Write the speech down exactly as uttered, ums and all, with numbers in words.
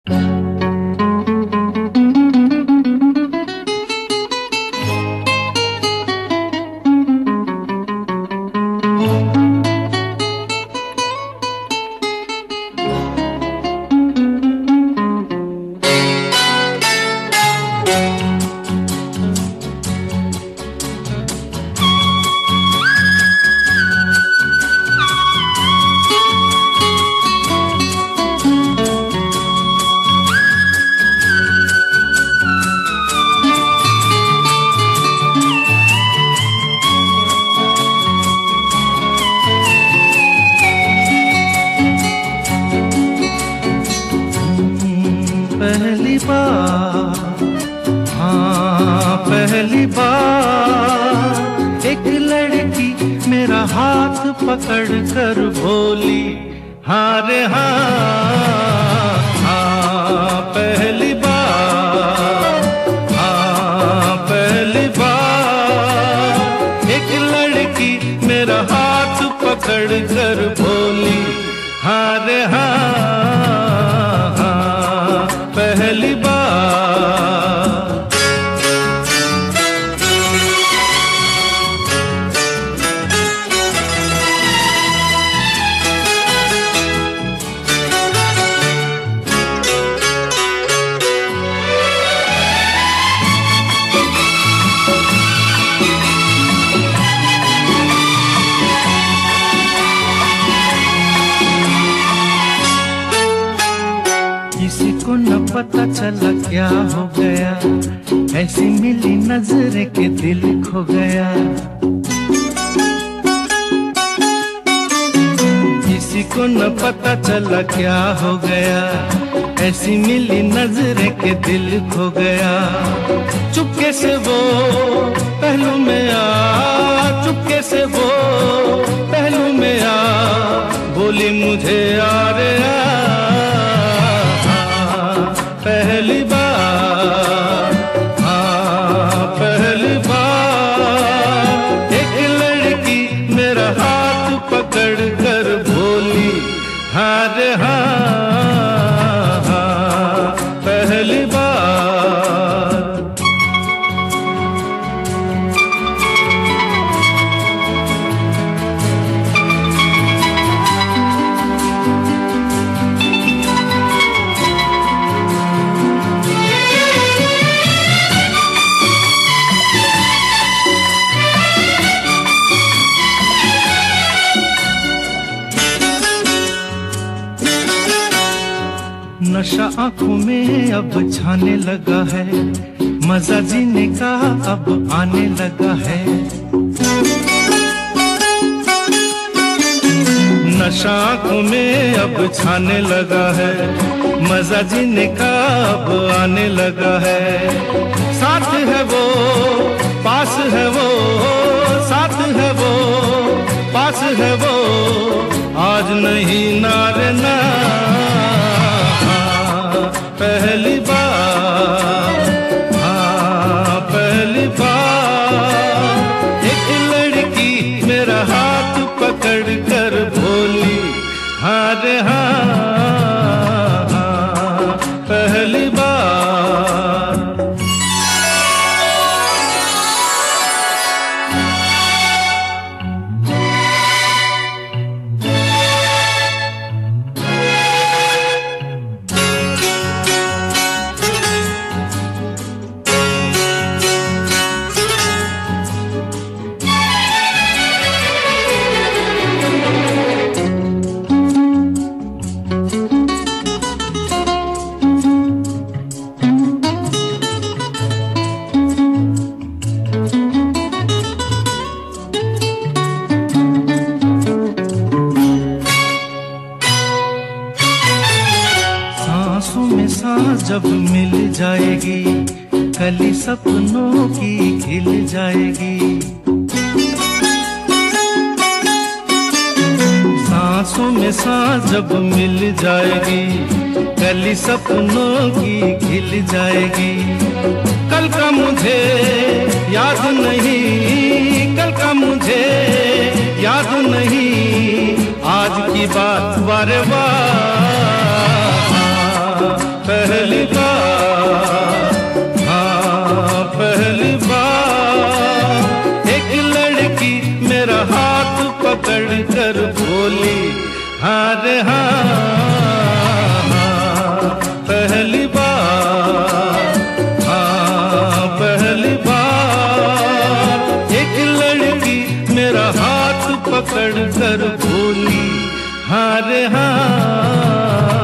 पहली बार, हाँ पहली बार एक लड़की मेरा हाथ पकड़ कर बोली हाँ रे हाँ, हाँ पहली बार, हाँ पहली बार एक लड़की मेरा हाथ पकड़ कर बोली हाँ रे हाँ, पहली बार। किसी को न पता चला क्या हो गया, ऐसी मिली नजर के दिल खो गया। किसी को न पता चला क्या हो गया, ऐसी मिली नजर के दिल खो गया। चुपके से वो पहलू में आ, चुपके से वो पहलू में आ, बोली मुझे यार आ। पहली बार, हाँ पहली बार एक लड़की मेरा हाथ पकड़ कर बोली हाँ रे हाँ, हाँ पहली बार। नशा आंखों में अब छाने लगा है, मजा जीने का अब आने लगा है। नशा आंखों में अब छाने लगा है, मजा जीने का अब आने लगा है। साथ है वो, पास है वो, साथ है वो, पास है वो, आज नहीं नारे ना। पहली बार, हाँ पहली बार एक लड़की मेरा हाथ पकड़ कर बोली हाँ रे हाँ, हाँ पहली बार। सांसों में सांस जब मिल जाएगी, कली सपनों की खिल जाएगी। सांसों में सांस जब मिल जाएगी, कली सपनों की खिल जाएगी। कल का मुझे याद नहीं, कल का मुझे याद नहीं, आज की बात बार बार। हाँ रे हाँ, हाँ पहली बार, हाँ पहली बार एक लड़की मेरा हाथ पकड़ कर बोली हाँ रे हाँ।